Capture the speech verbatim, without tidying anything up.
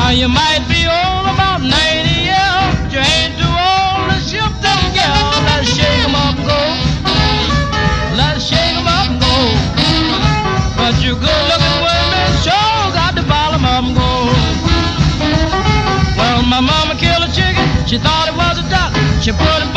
You might be old about ninety years, but you ain't too old to ship them girls. Let's shake 'em up and go. Let's shake 'em up and go. But you good looking women sure got the bottom up and go. Well, my mama killed a chicken. She thought it was a duck. She put it